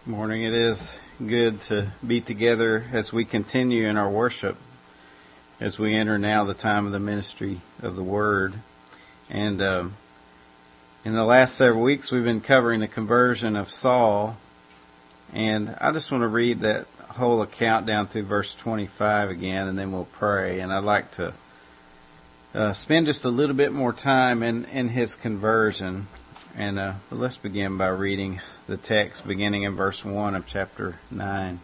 Morning. It is good to be together as we continue in our worship, as we enter now the time of the ministry of the Word. And in the last several weeks, we've been covering the conversion of Saul. And I just want to read that whole account down through verse 25 again, and then we'll pray. And I'd like to spend just a little bit more time in his conversion. And let's begin by reading the text beginning in verse 1 of chapter 9.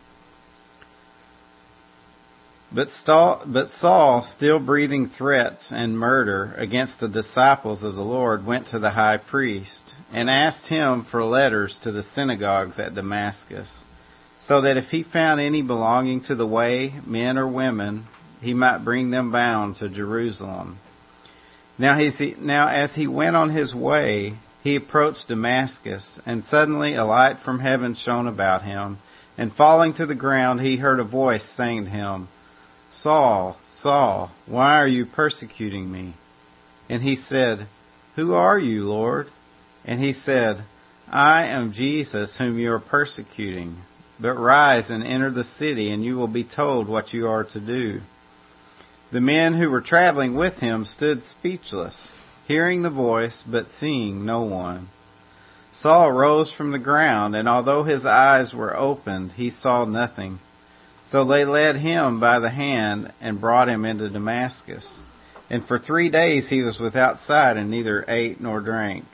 But Saul, still breathing threats and murder against the disciples of the Lord, went to the high priest and asked him for letters to the synagogues at Damascus, so that if he found any belonging to the way, men or women, he might bring them bound to Jerusalem. Now as he went on his way, he approached Damascus, and suddenly a light from heaven shone about him, and falling to the ground, he heard a voice saying to him, "Saul, Saul, why are you persecuting me?" And he said, "Who are you, Lord?" And he said, "I am Jesus, whom you are persecuting. But rise and enter the city, and you will be told what you are to do." The men who were traveling with him stood speechless, hearing the voice, but seeing no one. Saul rose from the ground, and although his eyes were opened, he saw nothing. So they led him by the hand and brought him into Damascus. And for 3 days he was without sight, and neither ate nor drank.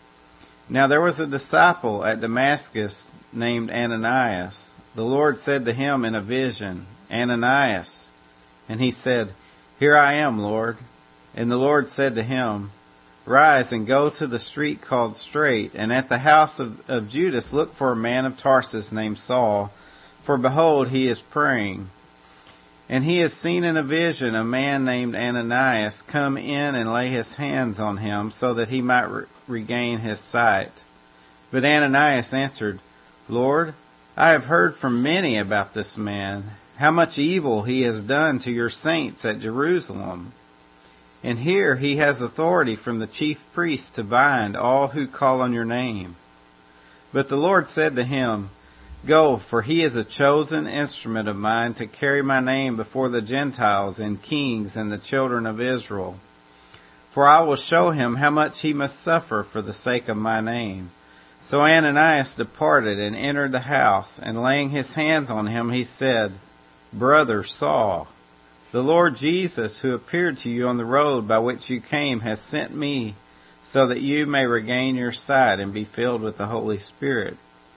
Now there was a disciple at Damascus named Ananias. The Lord said to him in a vision, "Ananias." And he said, "Here I am, Lord." And the Lord said to him, "Rise and go to the street called Straight, and at the house of Judas look for a man of Tarsus named Saul, for behold, he is praying. And he has seen in a vision a man named Ananias come in and lay his hands on him, so that he might regain his sight." But Ananias answered, "Lord, I have heard from many about this man, how much evil he has done to your saints at Jerusalem. And here he has authority from the chief priests to bind all who call on your name." But the Lord said to him, "Go, for he is a chosen instrument of mine to carry my name before the Gentiles and kings and the children of Israel. For I will show him how much he must suffer for the sake of my name." So Ananias departed and entered the house, and laying his hands on him, he said, "Brother Saul, the Lord Jesus, who appeared to you on the road by which you came, has sent me, so that you may regain your sight and be filled with the Holy Spirit."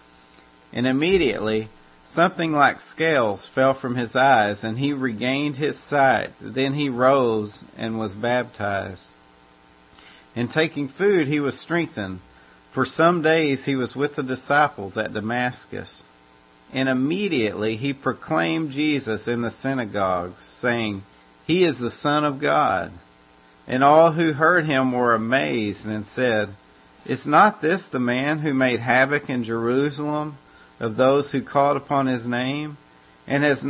And immediately something like scales fell from his eyes, and he regained his sight. Then he rose and was baptized. And taking food, he was strengthened. For some days he was with the disciples at Damascus. And immediately he proclaimed Jesus in the synagogues, saying, "He is the Son of God." And all who heard him were amazed and said, "Is not this the man who made havoc in Jerusalem of those who called upon his name? And has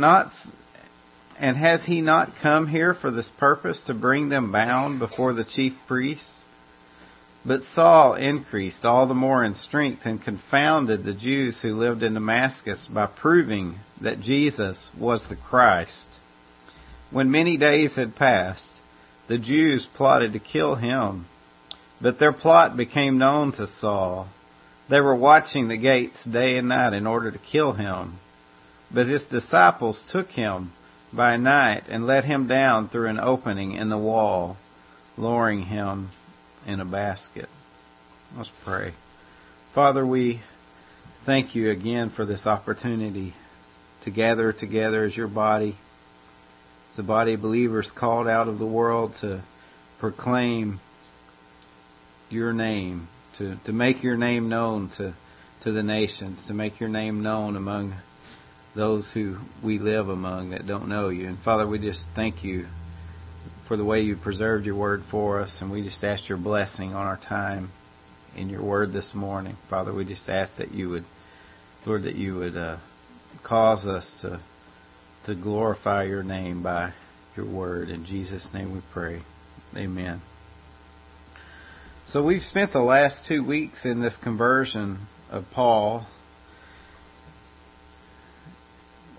he not come here for this purpose, to bring them bound before the chief priests?" But Saul increased all the more in strength and confounded the Jews who lived in Damascus by proving that Jesus was the Christ. When many days had passed, the Jews plotted to kill him. But their plot became known to Saul. They were watching the gates day and night in order to kill him. But his disciples took him by night and let him down through an opening in the wall, lowering him in a basket. Let's pray. Father, we thank you again for this opportunity to gather together as your body, as a body of believers called out of the world to proclaim your name, to make your name known to the nations, to make your name known among those who we live among that don't know you. And Father, we just thank you for the way you preserved your word for us, and we just ask your blessing on our time in your word this morning. Father, we just ask that you would, Lord, that you would cause us to glorify your name by your word. In Jesus' name we pray. Amen. So we've spent the last 2 weeks in this conversion of Paul.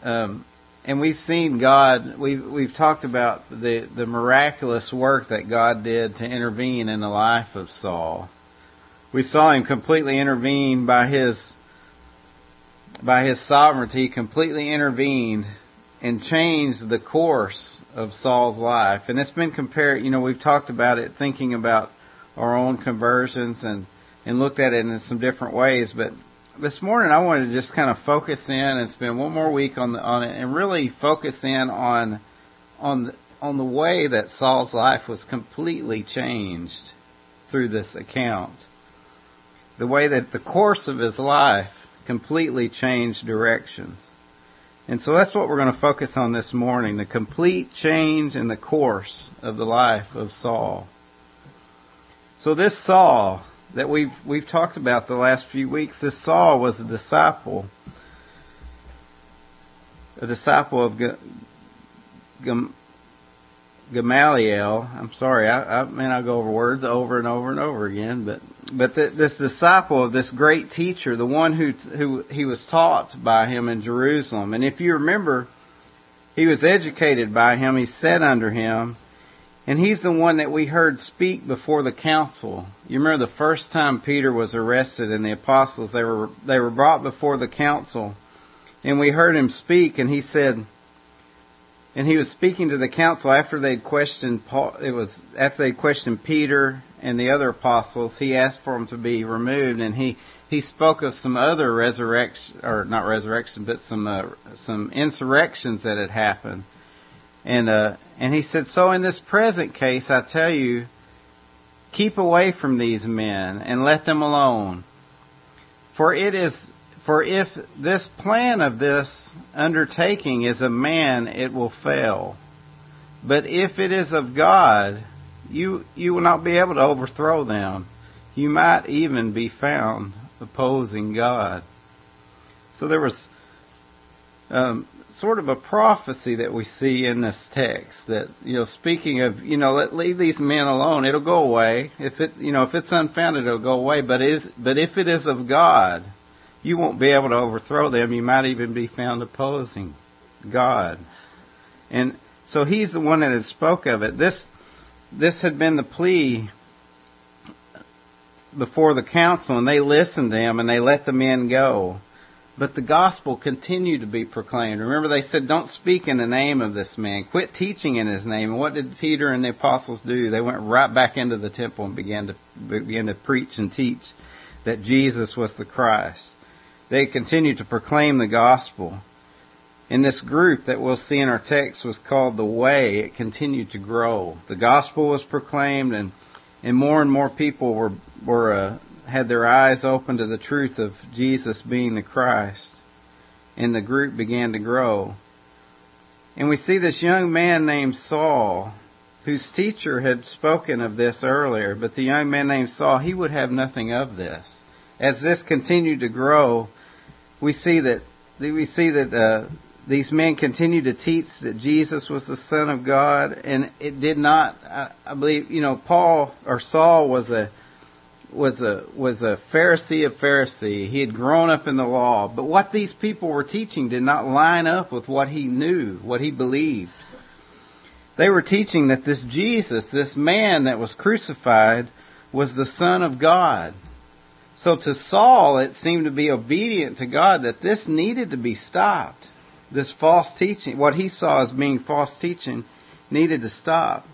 and we've seen God. We've talked about the miraculous work that God did to intervene in the life of Saul. We saw Him completely intervene by His sovereignty. Completely intervened and changed the course of Saul's life. And it's been compared. We've talked about it, thinking about our own conversions and looked at it in some different ways. But this morning I wanted to just kind of focus in and spend one more week on it and really focus in on the way that Saul's life was completely changed through this account. The way that the course of his life completely changed directions. And so that's what we're going to focus on this morning, the complete change in the course of the life of Saul. So this Saul that we've talked about the last few weeks, this Saul was a disciple of Gamaliel. I'm sorry, I go over words over and over and over again, but this disciple of this great teacher, the one who he was taught by him in Jerusalem. And if you remember, he was educated by him, he sat under him, and he's the one that we heard speak before the council. You remember the first time Peter was arrested and the apostles, they were brought before the council, and we heard him speak, and he said, and he was speaking to the council after they'd questioned after they'd questioned Peter and the other apostles. He asked for them to be removed, and he spoke of some other some insurrections that had happened. And he said, so in this present case, I tell you, keep away from these men and let them alone. For if this plan of this undertaking is of man, it will fail. But if it is of God, you will not be able to overthrow them. You might even be found opposing God. So there was sort of a prophecy that we see in this text that, speaking of, leave these men alone. It'll go away. If it's unfounded, it'll go away. But if it is of God, you won't be able to overthrow them. You might even be found opposing God. And so he's the one that had spoke of it. This had been the plea before the council, and they listened to him and they let the men go. But the gospel continued to be proclaimed. Remember, they said, don't speak in the name of this man. Quit teaching in his name. And what did Peter and the apostles do? They went right back into the temple and began to preach and teach that Jesus was the Christ. They continued to proclaim the gospel. And this group that we'll see in our text was called the Way. It continued to grow. The gospel was proclaimed, and more people had their eyes open to the truth of Jesus being the Christ. And the group began to grow. And we see this young man named Saul, whose teacher had spoken of this earlier. But the young man named Saul, he would have nothing of this. As this continued to grow, we see that these men continued to teach that Jesus was the Son of God, and it did not. I believe Saul was a Pharisee of Pharisee. He had grown up in the law, but what these people were teaching did not line up with what he knew, what he believed. They were teaching that this Jesus, this man that was crucified, was the Son of God. So to Saul, it seemed to be obedient to God that this needed to be stopped. This false teaching, what he saw as being false teaching, needed to stop.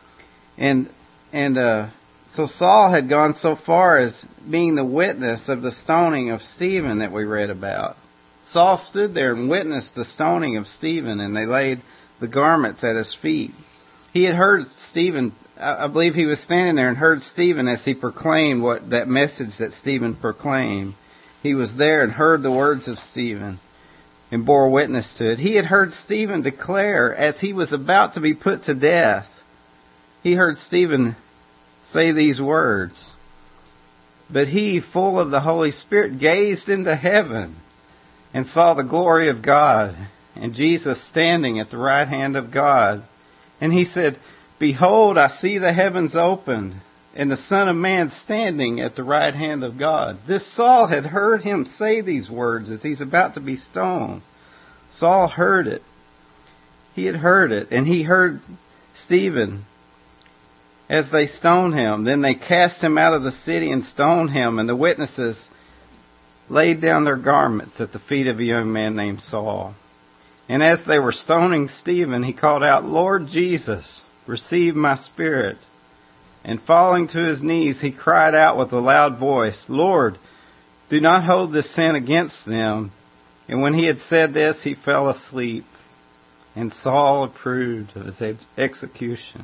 So Saul had gone so far as being the witness of the stoning of Stephen that we read about. Saul stood there and witnessed the stoning of Stephen, and they laid the garments at his feet. He had heard Stephen. I believe he was standing there and heard Stephen as he proclaimed that message that Stephen proclaimed. He was there and heard the words of Stephen and bore witness to it. He had heard Stephen declare as he was about to be put to death. He heard Stephen say these words. But he, full of the Holy Spirit, gazed into heaven and saw the glory of God and Jesus standing at the right hand of God. And he said, Behold, I see the heavens opened, and the Son of Man standing at the right hand of God. This Saul had heard him say these words as he's about to be stoned. Saul heard it. He had heard it, and he heard Stephen as they stoned him. Then they cast him out of the city and stoned him, and the witnesses laid down their garments at the feet of a young man named Saul. And as they were stoning Stephen, he called out, "Lord Jesus, receive my spirit." And falling to his knees, he cried out with a loud voice, "Lord, do not hold this sin against them." And when he had said this, he fell asleep. And Saul approved of his execution.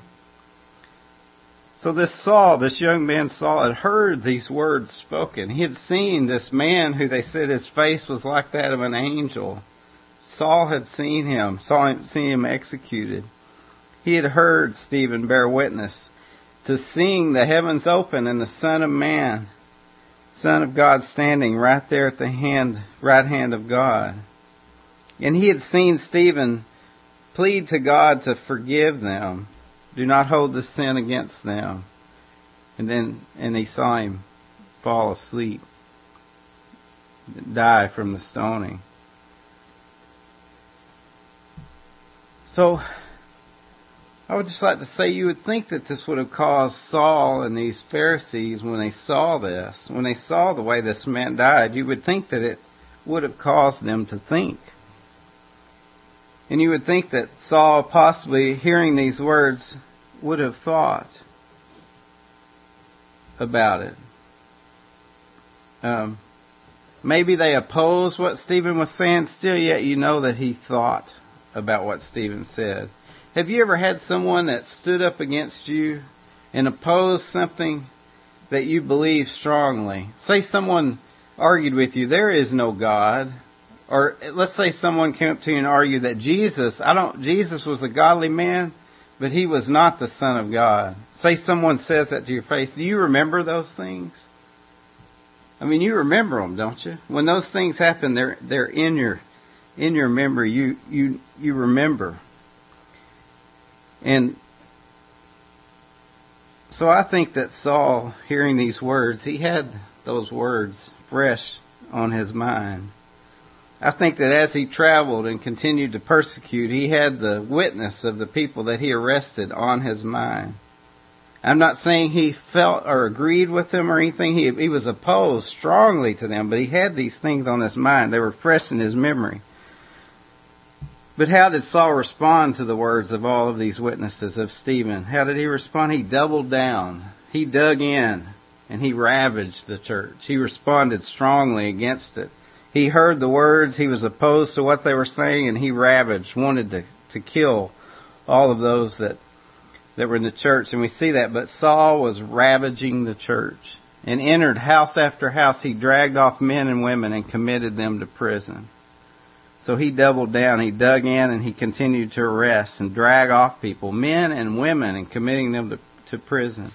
So this Saul, this young man Saul, had heard these words spoken. He had seen this man who they said his face was like that of an angel. Saul had seen him executed. He had heard Stephen bear witness to seeing the heavens open and the Son of Man, Son of God, standing right there at the right hand of God. And he had seen Stephen plead to God to forgive them. Do not hold the sin against them. And he saw him fall asleep, die from the stoning. So, I would just like to say, you would think that this would have caused Saul and these Pharisees, when they saw this, when they saw the way this man died, you would think that it would have caused them to think. And you would think that Saul, possibly hearing these words, would have thought about it. Maybe they opposed what Stephen was saying, still yet you know that he thought about what Stephen said. Have you ever had someone that stood up against you and opposed something that you believe strongly? Say someone argued with you, there is no God. Or let's say someone came up to you and argued that Jesus was a godly man, but he was not the Son of God. Say someone says that to your face. Do you remember those things? I mean, you remember them, don't you? When those things happen, they're in your memory. You remember. And so I think that Saul, hearing these words, he had those words fresh on his mind. I think that as he traveled and continued to persecute, he had the witness of the people that he arrested on his mind. I'm not saying he felt or agreed with them or anything. He was opposed strongly to them, but he had these things on his mind. They were fresh in his memory. But how did Saul respond to the words of all of these witnesses of Stephen? How did he respond? He doubled down. He dug in and he ravaged the church. He responded strongly against it. He heard the words, he was opposed to what they were saying, and he ravaged, wanted to kill all of those that were in the church. And we see that. But Saul was ravaging the church and entered house after house. He dragged off men and women and committed them to prison. So he doubled down, he dug in, and he continued to arrest and drag off people, men and women, and committing them to prison.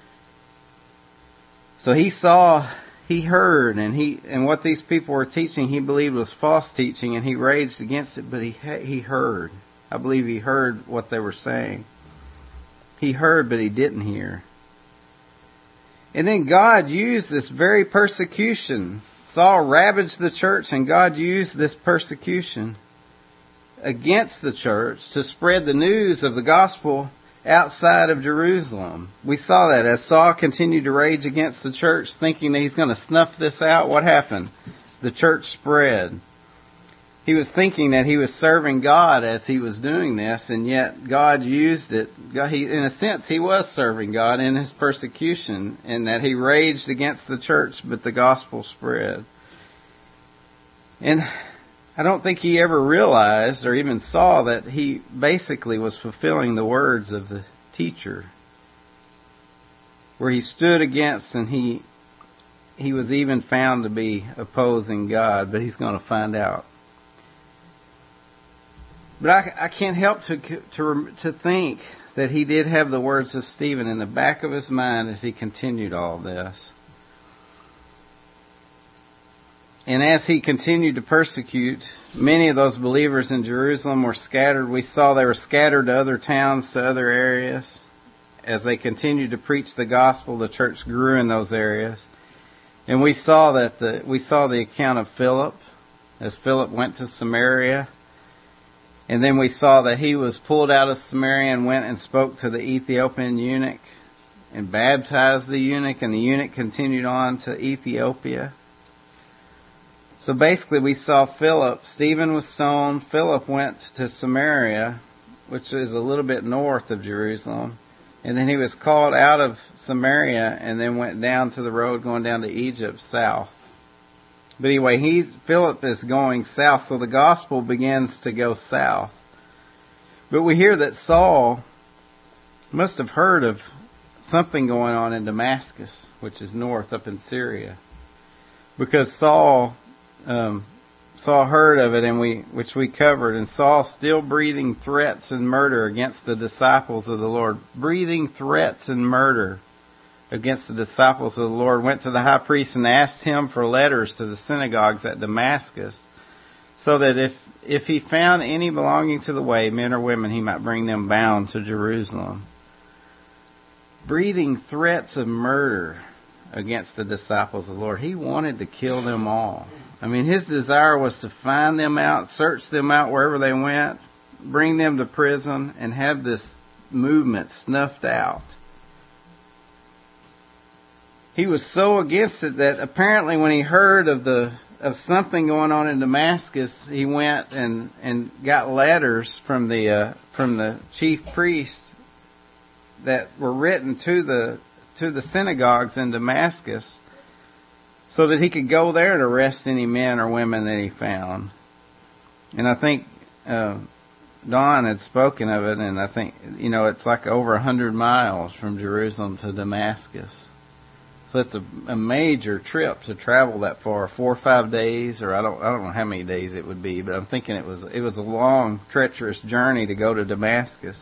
So he saw, he heard, and what these people were teaching, he believed was false teaching, and he raged against it, but he heard. I believe he heard what they were saying. He heard, but he didn't hear. And then God used this very persecution. Saul ravaged the church, and God used this persecution against the church to spread the news of the gospel outside of Jerusalem. We saw that as Saul continued to rage against the church, thinking that he's going to snuff this out. What happened? The church spread. He was thinking that he was serving God as he was doing this, and yet God used it. In a sense, he was serving God in his persecution, in that he raged against the church, but the gospel spread. And I don't think he ever realized or even saw that he basically was fulfilling the words of the teacher, where he stood against, and he was even found to be opposing God, but he's going to find out. But I can't help to think that he did have the words of Stephen in the back of his mind as he continued all this. And as he continued to persecute, many of those believers in Jerusalem were scattered. We saw they were scattered to other towns, to other areas. As they continued to preach the gospel, the church grew in those areas. And we saw the account of Philip, as Philip went to Samaria. And then we saw that he was pulled out of Samaria and went and spoke to the Ethiopian eunuch and baptized the eunuch, and the eunuch continued on to Ethiopia. So basically we saw Philip. Stephen was stoned. Philip went to Samaria, which is a little bit north of Jerusalem. And then he was called out of Samaria and then went down to the road going down to Egypt south. But anyway, Philip is going south, so the gospel begins to go south. But we hear that Saul must have heard of something going on in Damascus, which is north up in Syria. Because Saul heard of it, which we covered, and Saul still breathing threats and murder against the disciples of the Lord. Breathing threats and murder against the disciples of the Lord, went to the high priest and asked him for letters to the synagogues at Damascus, so that if he found any belonging to the way, men or women, he might bring them bound to Jerusalem. Breathing threats of murder against the disciples of the Lord. He wanted to kill them all. I mean, his desire was to find them out, search them out wherever they went, bring them to prison, and have this movement snuffed out. He was so against it that apparently when he heard of something going on in Damascus, he went and got letters from the chief priest that were written to the synagogues in Damascus, so that he could go there and arrest any men or women that he found. And I think Don had spoken of it, and I think it's like over 100 miles from Jerusalem to Damascus. So it's a major trip to travel that far, 4 or 5 days, or I don't know how many days it would be, but I'm thinking it was a long, treacherous journey to go to Damascus.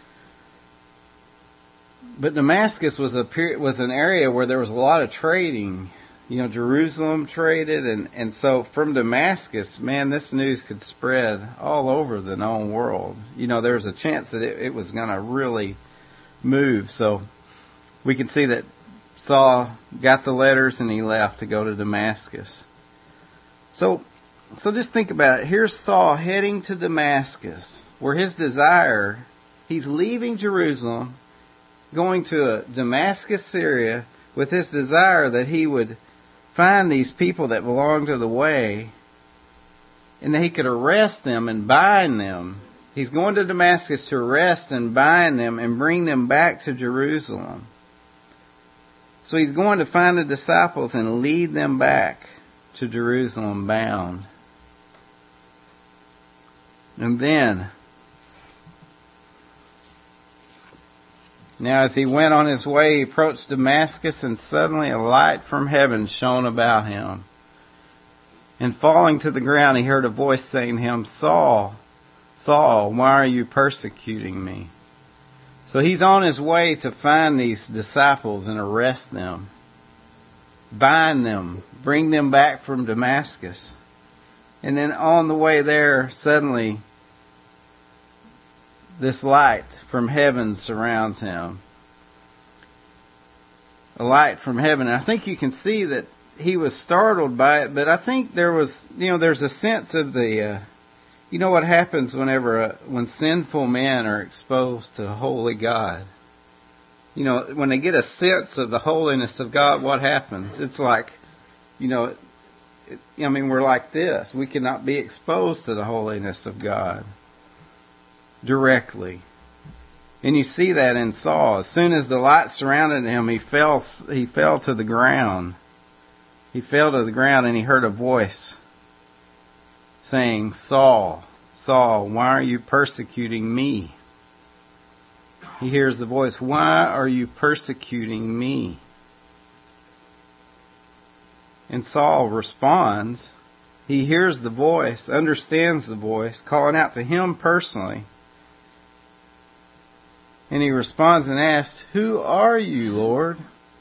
But Damascus was an area where there was a lot of trading. Jerusalem traded, and so from Damascus, man, this news could spread all over the known world. There was a chance that it was going to really move. So we can see that Saul got the letters and he left to go to Damascus. So just think about it. Here's Saul heading to Damascus, where his desire, he's leaving Jerusalem, going to Damascus, Syria, with his desire that he would find these people that belong to the way, and that he could arrest them and bind them. He's going to Damascus to arrest and bind them and bring them back to Jerusalem. So he's going to find the disciples and lead them back to Jerusalem bound. And then, now as he went on his way, he approached Damascus, and suddenly a light from heaven shone about him. And falling to the ground, he heard a voice saying to him, "Saul, Saul, why are you persecuting me?" So he's on his way to find these disciples and arrest them, bind them, bring them back from Damascus. And then on the way there, suddenly this light from heaven surrounds him. A light from heaven. And I think you can see that he was startled by it, but I think there's a sense of the... what happens when sinful men are exposed to holy God? When they get a sense of the holiness of God, what happens? It's like, we're like this. We cannot be exposed to the holiness of God directly. And you see that in Saul. As soon as the light surrounded him, he fell to the ground. He fell to the ground, and he heard a voice saying, "Saul, Saul, why are you persecuting me?" He hears the voice, "Why are you persecuting me?" And Saul responds. He hears the voice, understands the voice, calling out to him personally. And he responds and asks, "Who are you, Lord?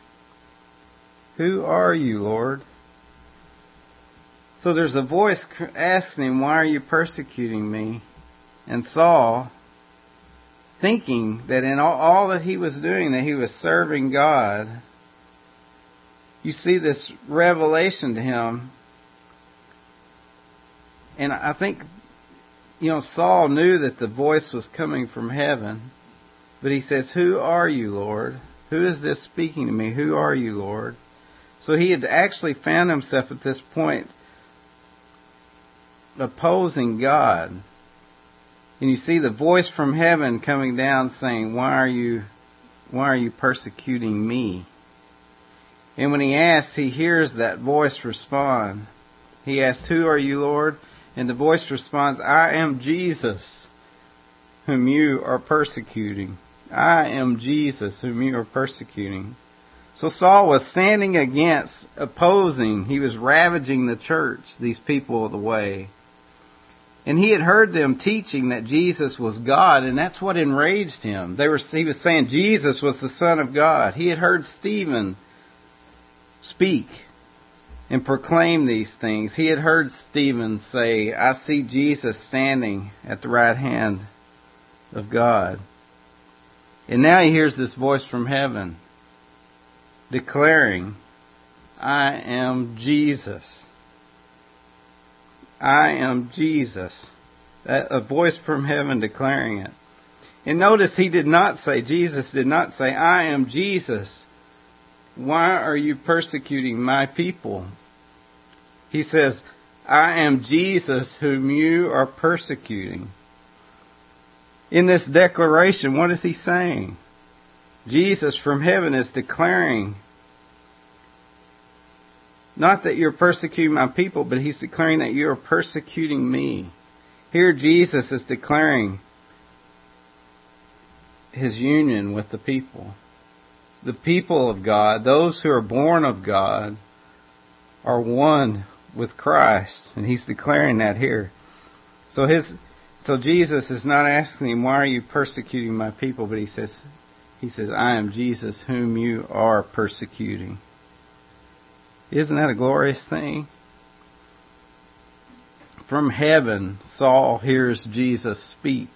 Who are you, Lord?" So there's a voice asking him, "Why are you persecuting me?" And Saul, thinking that in all that he was doing, that he was serving God, you see this revelation to him. And I think Saul knew that the voice was coming from heaven, but he says, "Who are you, Lord? Who is this speaking to me? Who are you, Lord?" So he had actually found himself at this point opposing God. And you see the voice from heaven coming down saying, why are you persecuting me? And when he asks, he hears that voice respond. He asks, "Who are you, Lord?" And the voice responds, "I am Jesus, whom you are persecuting. I am Jesus, whom you are persecuting." So Saul was standing against, opposing. He was ravaging the church, these people of the way. And he had heard them teaching that Jesus was God, and that's what enraged him. He was saying Jesus was the Son of God. He had heard Stephen speak and proclaim these things. He had heard Stephen say, "I see Jesus standing at the right hand of God." And now he hears this voice from heaven declaring, "I am Jesus. I am Jesus." A voice from heaven declaring it. And notice Jesus did not say, "I am Jesus. Why are you persecuting my people?" He says, "I am Jesus whom you are persecuting." In this declaration, what is he saying? Jesus from heaven is declaring, not that you're persecuting my people, but he's declaring that you are persecuting me. Here Jesus is declaring his union with the people. The people of God, those who are born of God, are one with Christ. And he's declaring that here. So Jesus is not asking him, "Why are you persecuting my people?" But he says, "I am Jesus whom you are persecuting." Isn't that a glorious thing? From heaven, Saul hears Jesus speak.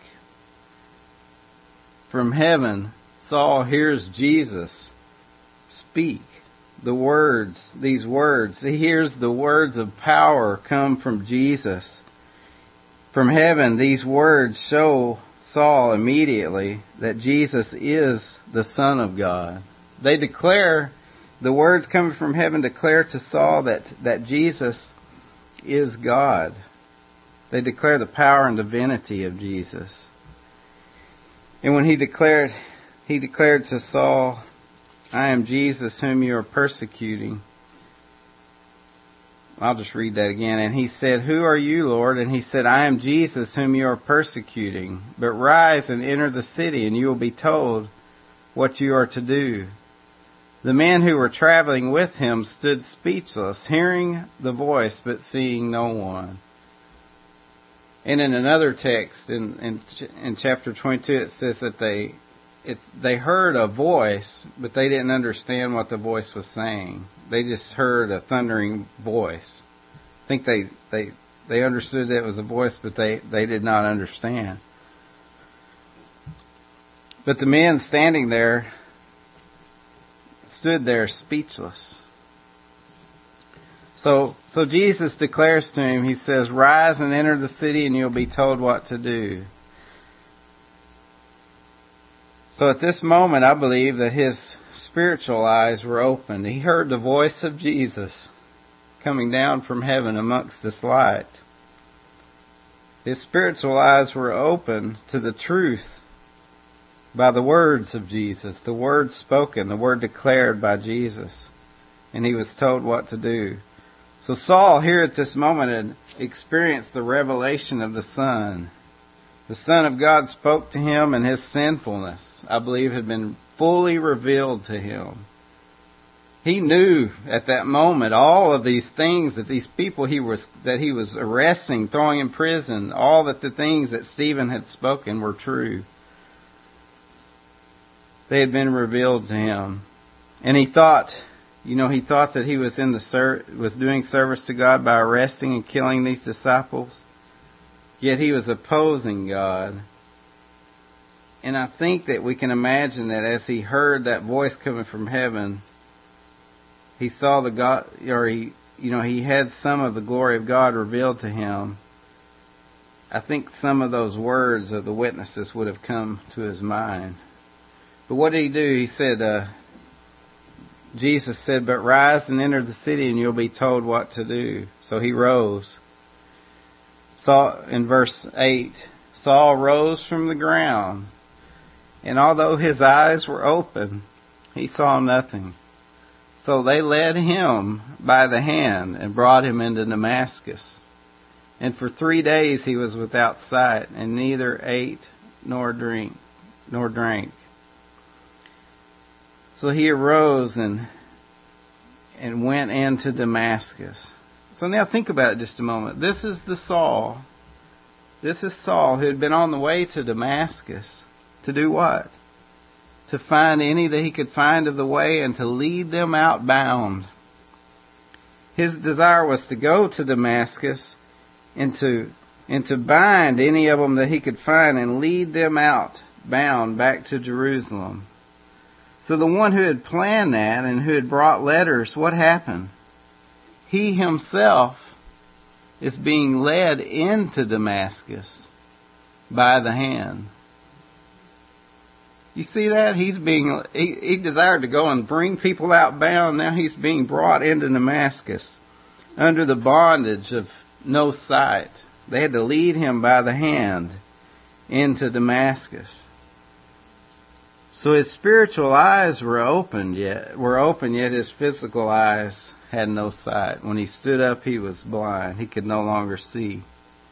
From heaven, Saul hears Jesus speak these words. He hears the words of power come from Jesus. From heaven, these words show Saul immediately that Jesus is the Son of God. The words coming from heaven declare to Saul that Jesus is God. They declare the power and divinity of Jesus. And when he declared to Saul, "I am Jesus whom you are persecuting." I'll just read that again. And he said, "Who are you, Lord?" And he said, "I am Jesus whom you are persecuting. But rise and enter the city, and you will be told what you are to do." The men who were traveling with him stood speechless, hearing the voice but seeing no one. And in another text, in chapter 22, it says that they heard a voice, but they didn't understand what the voice was saying. They just heard a thundering voice. I think they understood that it was a voice, but they did not understand. But the men standing there stood there speechless. So Jesus declares to him, he says, "Rise and enter the city, and you'll be told what to do." So at this moment, I believe that his spiritual eyes were opened. He heard the voice of Jesus coming down from heaven amongst this light. His spiritual eyes were open to the truth by the words of Jesus, the word spoken, the word declared by Jesus. And he was told what to do. So Saul here at this moment had experienced the revelation of the Son. The Son of God spoke to him, and his sinfulness, I believe, had been fully revealed to him. He knew at that moment all of these things that these people that he was arresting, throwing in prison, all that the things that Stephen had spoken were true. They had been revealed to him. And he thought that he was was doing service to God by arresting and killing these disciples. Yet he was opposing God. And I think that we can imagine that as he heard that voice coming from heaven, he saw he had some of the glory of God revealed to him. I think some of those words of the witnesses would have come to his mind. But what did he do? He said, Jesus said, "But rise and enter the city, and you'll be told what to do." So he rose. Saul, in verse 8, Saul rose from the ground, and although his eyes were open, he saw nothing. So they led him by the hand and brought him into Damascus. And for 3 days he was without sight, and neither ate nor drank. So he arose and went into Damascus. So now think about it just a moment. This is Saul who had been on the way to Damascus to do what? To find any that he could find of the way and to lead them out bound. His desire was to go to Damascus and to bind any of them that he could find and lead them out bound back to Jerusalem. So the one who had planned that and who had brought letters, what happened? He himself is being led into Damascus by the hand. You see that? He desired to go and bring people out bound. Now he's being brought into Damascus under the bondage of no sight. They had to lead him by the hand into Damascus. So his spiritual eyes were open, yet his physical eyes had no sight. When he stood up, he was blind. He could no longer see.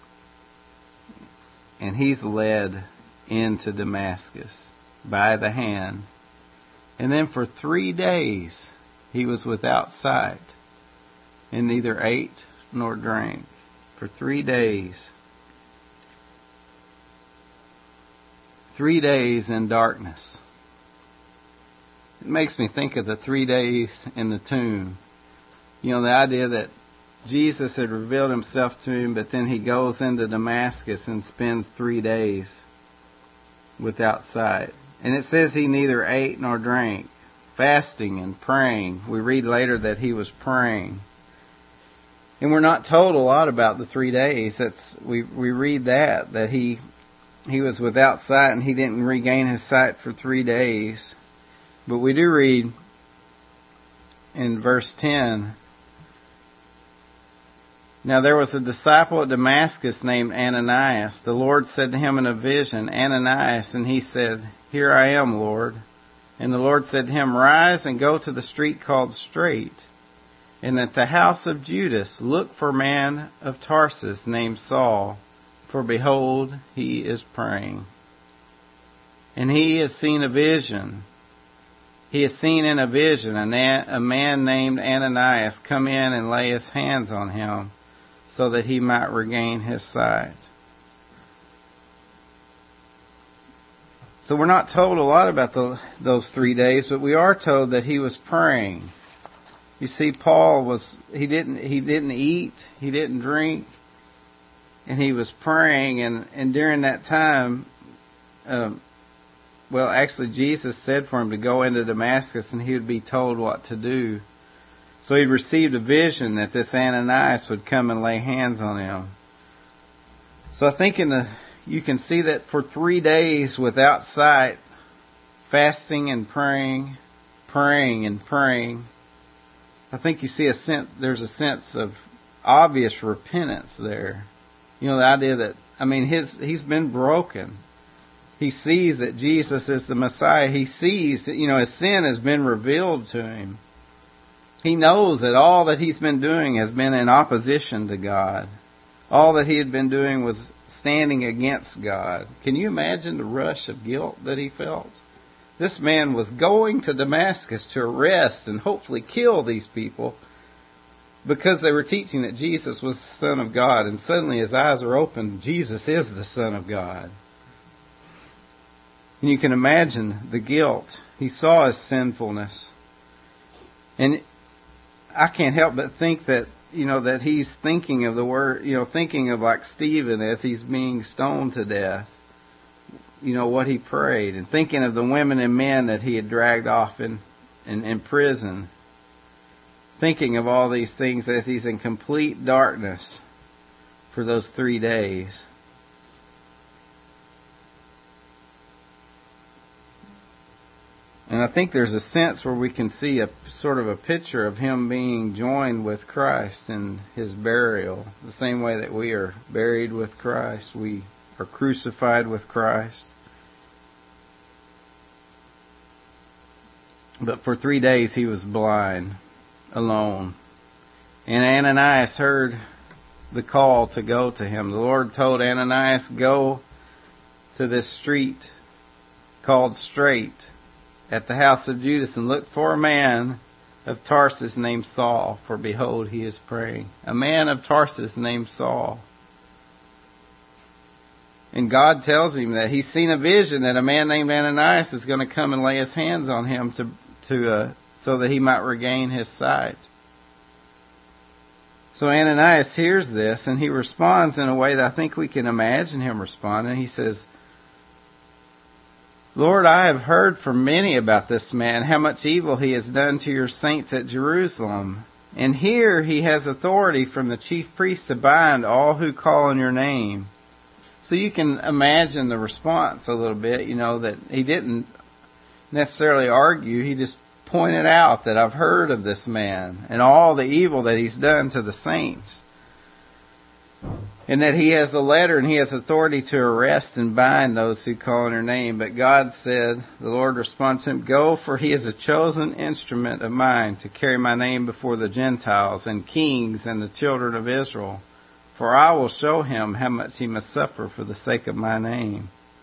And he's led into Damascus by the hand. And then for 3 days he was without sight and neither ate nor drank. For 3 days. 3 days in darkness. It makes me think of the 3 days in the tomb. You know, the idea that Jesus had revealed himself to him, but then he goes into Damascus and spends 3 days without sight. And it says he neither ate nor drank, fasting and praying. We read later that he was praying. And we're not told a lot about the 3 days. We read that he was without sight and he didn't regain his sight for 3 days. But we do read in verse 10, "Now there was a disciple at Damascus named Ananias. The Lord said to him in a vision, 'Ananias,' and he said, 'Here I am, Lord.' And the Lord said to him, 'Rise and go to the street called Straight, and at the house of Judas look for a man of Tarsus named Saul, for behold, he is praying. And he has seen a vision. He has seen in a vision a man named Ananias come in and lay his hands on him so that he might regain his sight.'" So we're not told a lot about those 3 days, but we are told that he was praying. You see, Paul he didn't eat, he didn't drink, and he was praying. And during that time, actually Jesus said for him to go into Damascus and he would be told what to do. So he received a vision that this Ananias would come and lay hands on him. So I think you can see that for 3 days without sight, fasting and praying, praying and praying, I think you see there's a sense of obvious repentance there. You know, the idea that, he's been broken. He sees that Jesus is the Messiah. He sees that, his sin has been revealed to him. He knows that all that he's been doing has been in opposition to God. All that he had been doing was standing against God. Can you imagine the rush of guilt that he felt? This man was going to Damascus to arrest and hopefully kill these people because they were teaching that Jesus was the Son of God. And suddenly his eyes are open. Jesus is the Son of God. And you can imagine the guilt. He saw his sinfulness. And I can't help but think that, that he's thinking of thinking of like Stephen as he's being stoned to death. What he prayed. And thinking of the women and men that he had dragged off in prison. Thinking of all these things as he's in complete darkness for those 3 days. And I think there's a sense where we can see a sort of a picture of him being joined with Christ in his burial. The same way that we are buried with Christ, we are crucified with Christ. But for 3 days he was blind, alone. And Ananias heard the call to go to him. The Lord told Ananias, go to this street called Straight at the house of Judas and look for a man of Tarsus named Saul, for behold, he is praying. A man of Tarsus named Saul. And God tells him that he's seen a vision that a man named Ananias is going to come and lay his hands on him so that he might regain his sight. So Ananias hears this and he responds in a way that I think we can imagine him responding. He says, Lord, I have heard from many about this man, how much evil he has done to your saints at Jerusalem. And here he has authority from the chief priest to bind all who call on your name. So you can imagine the response a little bit, that he didn't necessarily argue. He just pointed out that I've heard of this man and all the evil that he's done to the saints. And that he has a letter and he has authority to arrest and bind those who call on your name. But God said, the Lord responded to him, go, for he is a chosen instrument of mine to carry my name before the Gentiles and kings and the children of Israel. For I will show him how much he must suffer for the sake of my name.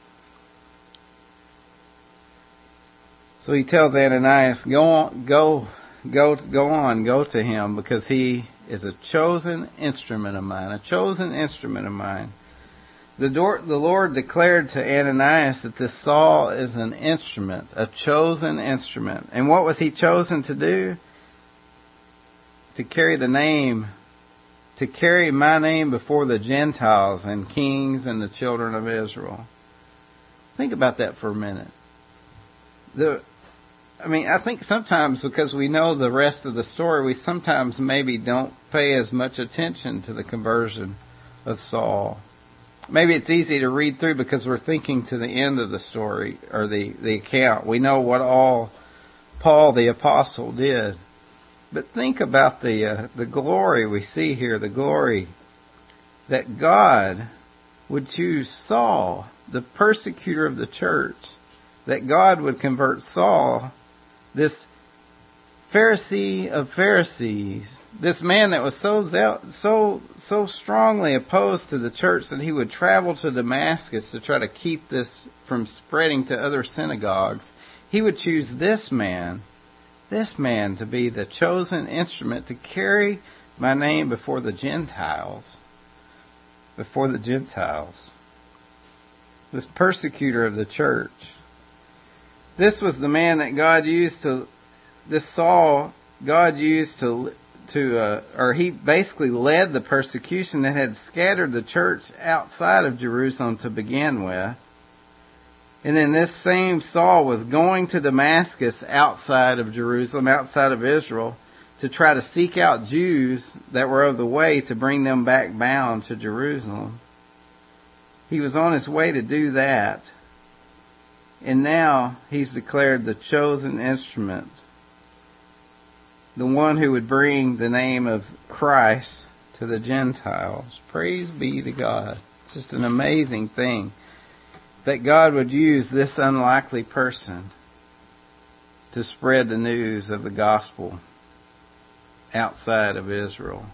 So he tells Ananias, go to him, because he is a chosen instrument of mine. A chosen instrument of mine. The Lord declared to Ananias that this Saul is an instrument, a chosen instrument. And what was he chosen to do? To carry my name before the Gentiles and kings and the children of Israel. Think about that for a minute. I think sometimes because we know the rest of the story, we sometimes maybe don't pay as much attention to the conversion of Saul. Maybe it's easy to read through because we're thinking to the end of the story or the account. We know what all Paul the apostle did. But think about the glory we see here, the glory that God would choose Saul, the persecutor of the church, that God would convert Saul, this Pharisee of Pharisees, this man that was so strongly opposed to the church that he would travel to Damascus to try to keep this from spreading to other synagogues. He would choose this man to be the chosen instrument to carry my name before the Gentiles. Before the Gentiles. This persecutor of the church. This was the man that God used he basically led the persecution that had scattered the church outside of Jerusalem to begin with. And then this same Saul was going to Damascus outside of Jerusalem, outside of Israel, to try to seek out Jews that were of the way to bring them back bound to Jerusalem. He was on his way to do that. And now he's declared the chosen instrument, the one who would bring the name of Christ to the Gentiles. Praise be to God. It's just an amazing thing that God would use this unlikely person to spread the news of the gospel outside of Israel.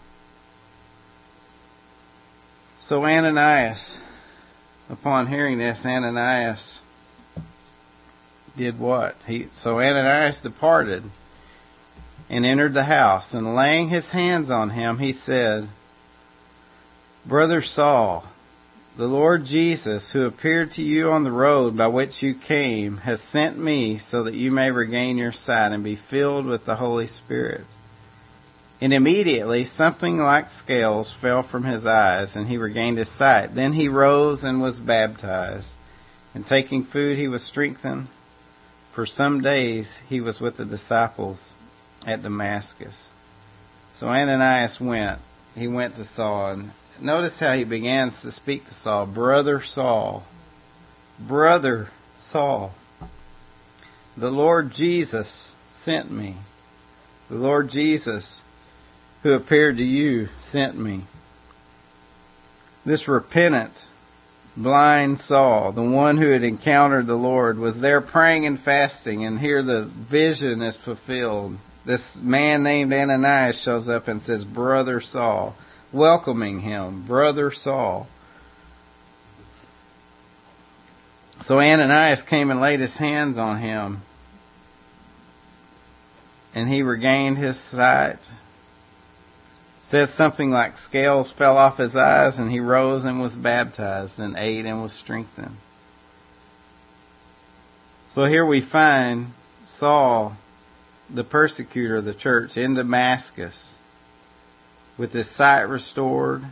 So Ananias, upon hearing this, Ananias did what? So Ananias departed and entered the house, and laying his hands on him, he said, Brother Saul, the Lord Jesus, who appeared to you on the road by which you came, has sent me so that you may regain your sight and be filled with the Holy Spirit. And immediately something like scales fell from his eyes, and he regained his sight. Then he rose and was baptized. And taking food, he was strengthened. For some days he was with the disciples at Damascus. So Ananias went. He went to Saul. And notice how he begins to speak to Saul. Brother Saul. Brother Saul. The Lord Jesus sent me. The Lord Jesus, who appeared to you, sent me. This repentant, blind Saul, the one who had encountered the Lord, was there praying and fasting, and here the vision is fulfilled. This man named Ananias shows up and says, Brother Saul, welcoming him, Brother Saul. So Ananias came and laid his hands on him, and he regained his sight. Says something like scales fell off his eyes, and he rose and was baptized and ate and was strengthened. So here we find Saul, the persecutor of the church, in Damascus with his sight restored,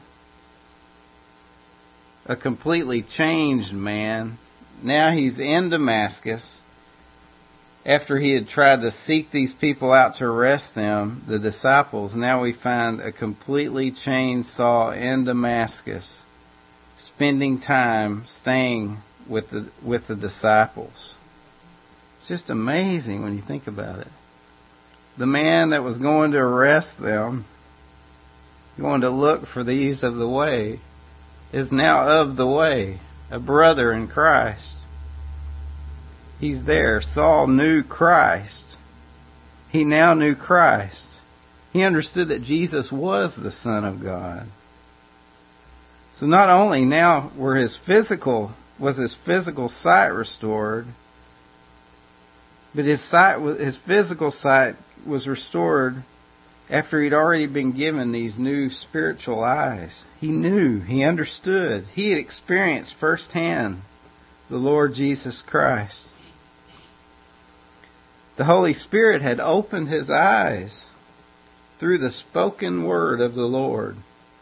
a completely changed man. Now he's in Damascus. After he had tried to seek these people out to arrest them, the disciples, now we find a completely changed Saul in Damascus, spending time staying with the disciples. It's just amazing when you think about it. The man that was going to arrest them, going to look for the ease of the way, is now of the way, a brother in Christ. He's there. Saul knew Christ. He now knew Christ. He understood that Jesus was the Son of God. So not only now was his physical sight restored, but his physical sight was restored after he'd already been given these new spiritual eyes. He knew, he understood, he had experienced firsthand the Lord Jesus Christ. The Holy Spirit had opened his eyes through the spoken word of the Lord.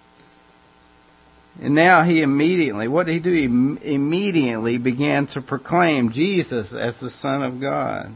And now he immediately, what did he do? He immediately began to proclaim Jesus as the Son of God.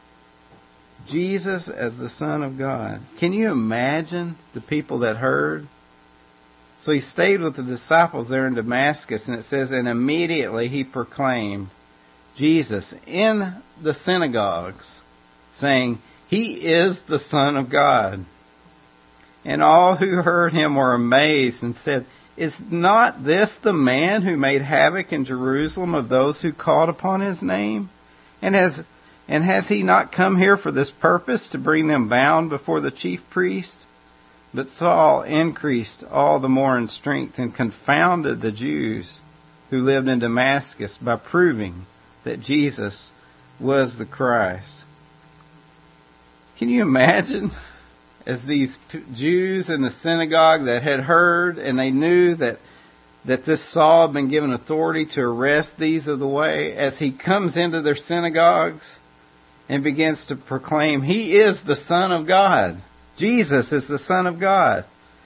Jesus as the Son of God. Can you imagine the people that heard? So he stayed with the disciples there in Damascus, and it says, and immediately he proclaimed Jesus in the synagogues, saying, He is the Son of God. And all who heard him were amazed and said, Is not this the man who made havoc in Jerusalem of those who called upon his name? And has he not come here for this purpose, to bring them bound before the chief priest? But Saul increased all the more in strength and confounded the Jews who lived in Damascus by proving that Jesus was the Christ. Can you imagine, as these Jews in the synagogue that had heard and they knew that this Saul had been given authority to arrest these of the way, as he comes into their synagogues and begins to proclaim, He is the Son of God. Jesus is the Son of God.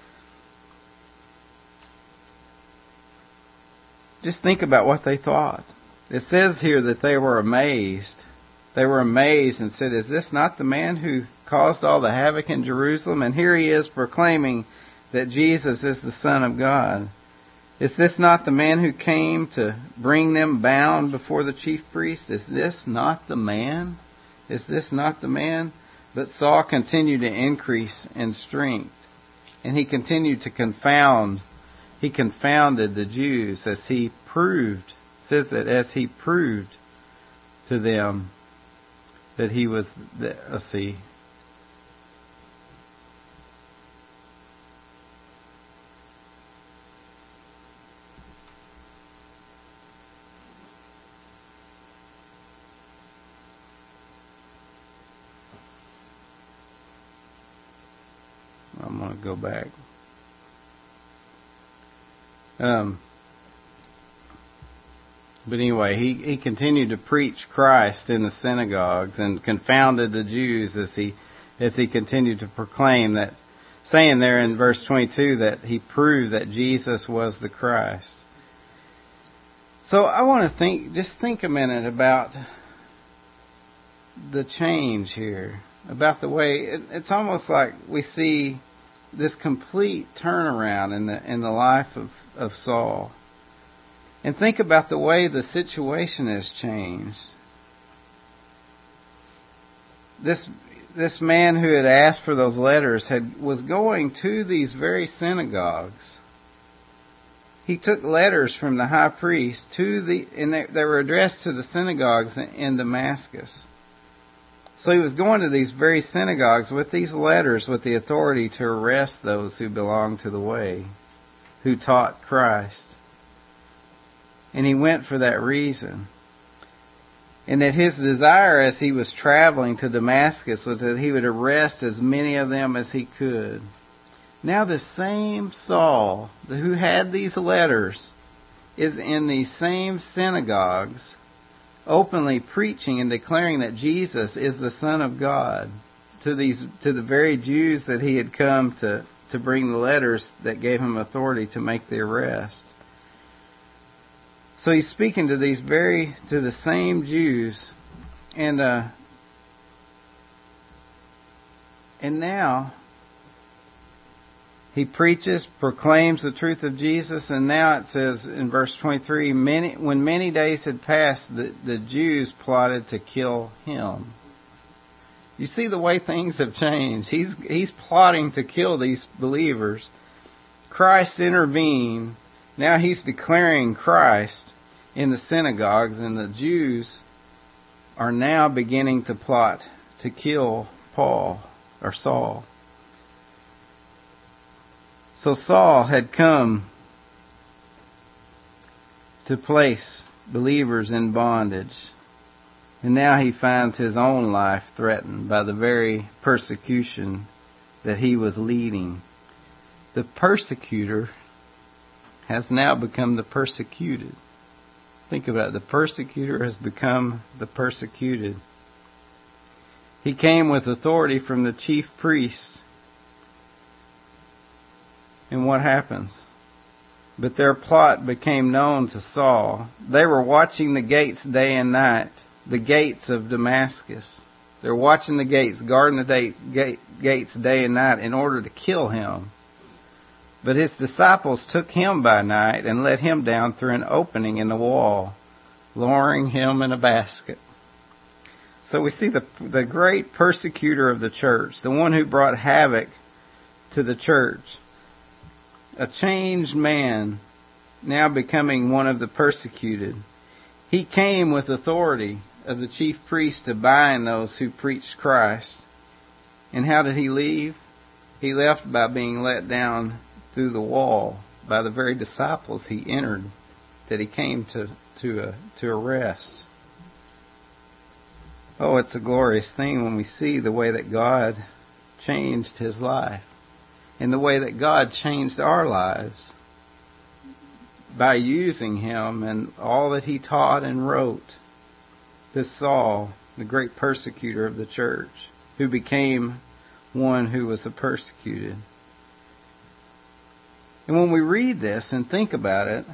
Just think about what they thought. It says here that they were amazed. They were amazed and said, Is this not the man who caused all the havoc in Jerusalem? And here he is proclaiming that Jesus is the Son of God. Is this not the man who came to bring them bound before the chief priest? Is this not the man? Is this not the man? But Saul continued to increase in strength, and he continued to confounded the Jews as he proved, it says that as he proved to them that he was, let's see, I'm going to go back. But anyway, he continued to preach Christ in the synagogues and confounded the Jews as he continued to proclaim that, saying there in verse 22 that he proved that Jesus was the Christ. So I want to think a minute about the change here, about the way it's almost like we see this complete turnaround in the life of Saul. And think about the way the situation has changed. this man who had asked for those letters was going to these very synagogues. He took letters from the high priest and they were addressed to the synagogues in Damascus. So he was going to these very synagogues with these letters with the authority to arrest those who belonged to the way, who taught Christ. And he went for that reason. And that his desire as he was traveling to Damascus was that he would arrest as many of them as he could. Now the same Saul who had these letters is in these same synagogues openly preaching and declaring that Jesus is the Son of God to the very Jews that he had come to bring the letters that gave him authority to make the arrest. So he's speaking to the same Jews, and now he preaches, proclaims the truth of Jesus, and now it says in verse 23, when many days had passed, the Jews plotted to kill him. You see the way things have changed. He's plotting to kill these believers. Christ intervened. Now he's declaring Christ in the synagogues, and the Jews are now beginning to plot to kill Paul or Saul. So Saul had come to place believers in bondage, and now he finds his own life threatened by the very persecution that he was leading. The persecutor has now become the persecuted. Think about it. The persecutor has become the persecuted. He came with authority from the chief priests. And what happens? But their plot became known to Saul. They were watching the gates day and night, the gates of Damascus. They're watching the gates, guarding the gates day and night in order to kill him. But his disciples took him by night and let him down through an opening in the wall, lowering him in a basket. So we see the great persecutor of the church, the one who brought havoc to the church, a changed man, now becoming one of the persecuted. He came with authority of the chief priest to bind those who preached Christ. And how did he leave? He left by being let down through the wall by the very disciples he entered, that he came to arrest. Oh, it's a glorious thing when we see the way that God changed his life and the way that God changed our lives by using him and all that he taught and wrote. This Saul, the great persecutor of the church, who became one who was a persecuted. And when we read this and think about it,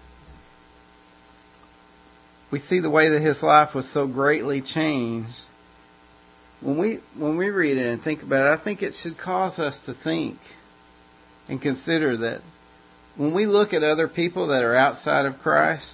we see the way that his life was so greatly changed. When we read it and think about it, I think it should cause us to think and consider that when we look at other people that are outside of Christ,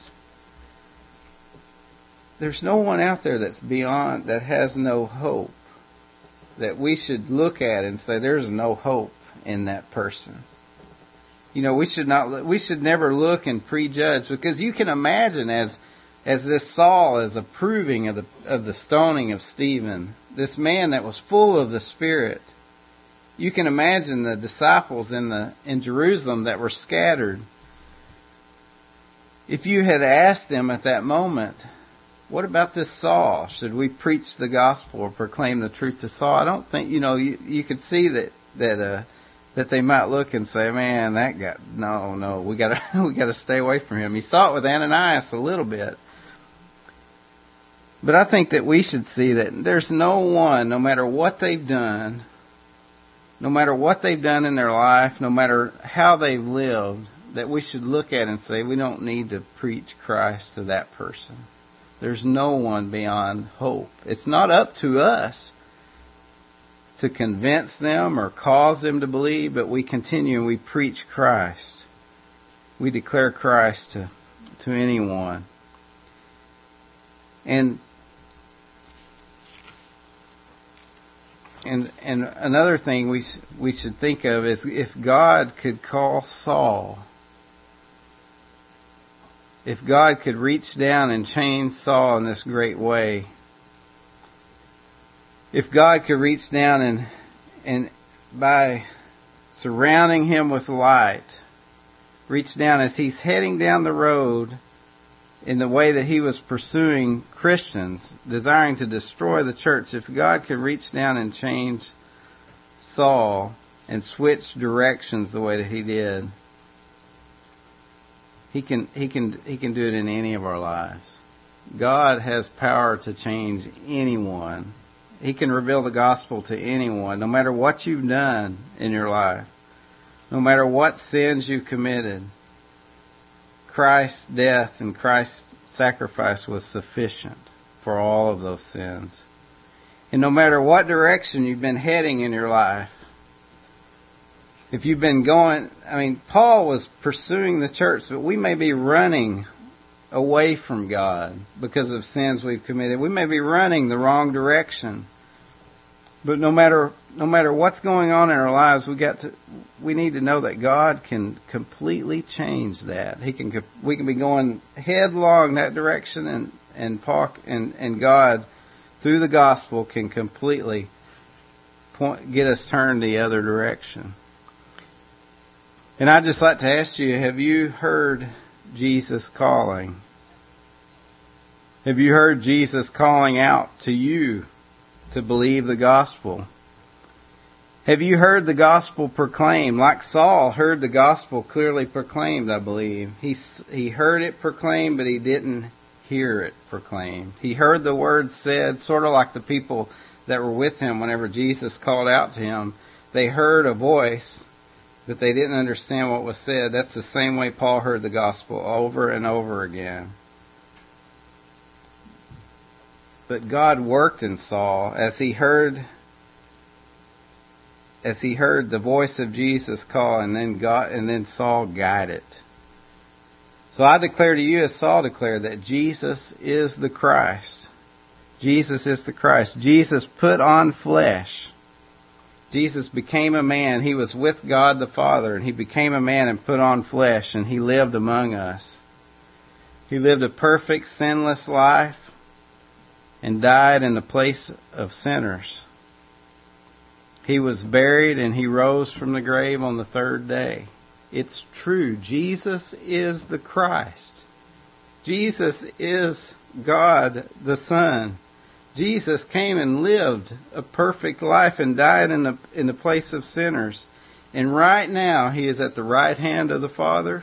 there's no one out there that's beyond, that has no hope, that we should look at and say there's no hope in that person. You know, we should never look and prejudge, because you can imagine as this Saul is approving of the stoning of Stephen, this man that was full of the Spirit. You can imagine the disciples in Jerusalem that were scattered. If you had asked them at that moment, what about this Saul? Should we preach the gospel or proclaim the truth to Saul? I don't think, you could see that they might look and say, man, that guy, no, we gotta stay away from him. He saw it with Ananias a little bit. But I think that we should see that there's no one, no matter what they've done, no matter what they've done in their life, no matter how they've lived, that we should look at and say, we don't need to preach Christ to that person. There's no one beyond hope. It's not up to us to convince them or cause them to believe, but we continue and we preach Christ. We declare Christ to anyone. And And another thing we should think of is if God could call Saul, if God could reach down and change Saul in this great way, if God could reach down and by surrounding him with light, reach down as he's heading down the road in the way that he was pursuing Christians, desiring to destroy the church, if God could reach down and change Saul and switch directions the way that he did, He can do it in any of our lives. God has power to change anyone. He can reveal the gospel to anyone, no matter what you've done in your life, no matter what sins you've committed. Christ's death and Christ's sacrifice was sufficient for all of those sins. And no matter what direction you've been heading in your life, if you've been going, Paul was pursuing the church, but we may be running away from God because of sins we've committed. We may be running the wrong direction. But no matter what's going on in our lives, we need to know that God can completely change that. We can be going headlong that direction, and God, through the gospel, can completely get us turned the other direction. And I'd just like to ask you, have you heard Jesus calling? Have you heard Jesus calling out to you to believe the gospel? Have you heard the gospel proclaimed? Like Saul heard the gospel clearly proclaimed, I believe. He heard it proclaimed, but he didn't hear it proclaimed. He heard the word said, sort of like the people that were with him whenever Jesus called out to him. They heard a voice, but they didn't understand what was said. That's the same way Paul heard the gospel over and over again. But God worked in Saul as he heard the voice of Jesus call, and then Saul guided. So I declare to you, as Saul declared, that Jesus is the Christ. Jesus is the Christ. Jesus put on flesh. Jesus became a man. He was with God the Father, and he became a man and put on flesh, and he lived among us. He lived a perfect, sinless life and died in the place of sinners. He was buried and he rose from the grave on the third day. It's true. Jesus is the Christ. Jesus is God the Son. Jesus came and lived a perfect life and died in the place of sinners. And right now he is at the right hand of the Father.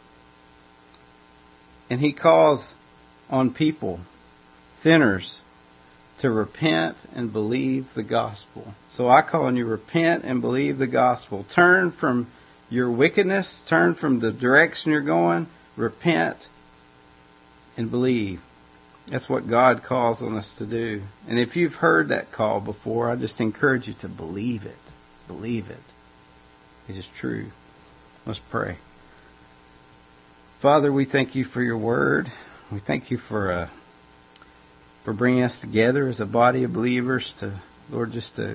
And he calls on people, sinners, to repent and believe the gospel. So I call on you, repent and believe the gospel. Turn from your wickedness, turn from the direction you're going, repent and believe. That's what God calls on us to do. And if you've heard that call before, I just encourage you to believe it. Believe it. It is true. Let's pray. Father, we thank you for your word. We thank you for bringing us together as a body of believers to, Lord, just to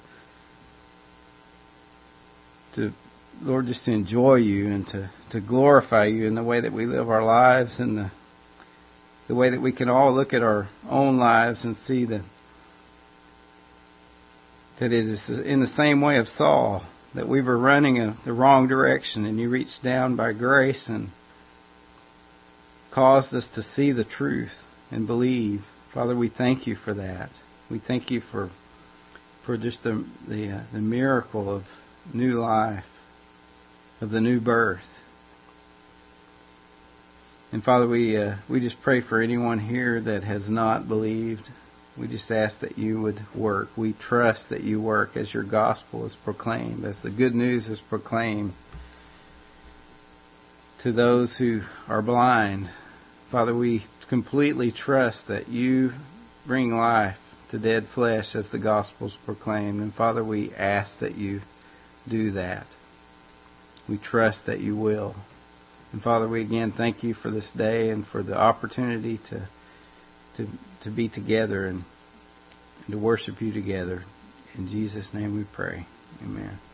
Lord, just to enjoy you and to glorify you in the way that we live our lives, and the way that we can all look at our own lives and see that it is in the same way of Saul, that we were running the wrong direction, and you reached down by grace and caused us to see the truth and believe. Father, we thank you for that. We thank you for just the miracle of new life, of the new birth. And Father, we just pray for anyone here that has not believed. We just ask that you would work. We trust that you work as your gospel is proclaimed, as the good news is proclaimed to those who are blind. Father, we completely trust that you bring life to dead flesh as the gospel is proclaimed. And Father, we ask that you do that. We trust that you will. And Father, we again thank you for this day and for the opportunity to be together and to worship you together. In Jesus' name we pray. Amen.